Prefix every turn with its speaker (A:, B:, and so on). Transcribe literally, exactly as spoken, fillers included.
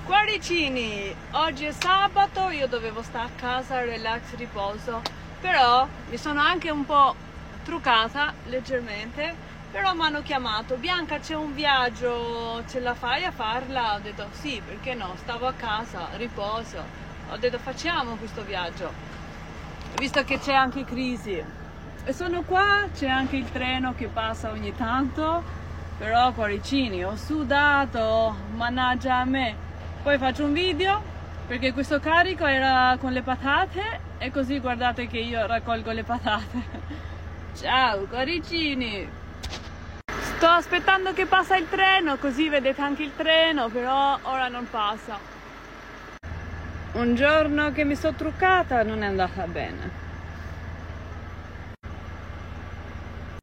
A: Cuoricini, oggi è sabato, io dovevo stare a casa, relax, riposo, però mi sono anche un po' truccata leggermente, però mi hanno chiamato: Bianca, c'è un viaggio, ce la fai a farla? Ho detto sì, perché no, stavo a casa, riposo, ho detto facciamo questo viaggio, visto che c'è anche crisi. E sono qua, c'è anche il treno che passa ogni tanto, però cuoricini, ho sudato, mannaggia a me. Poi faccio un video perché questo carico era con le patate e così guardate che io raccolgo le patate. Ciao cuoricini! Sto aspettando che passa il treno, così vedete anche il treno, però ora non passa. Un giorno che mi sono truccata non è andata bene.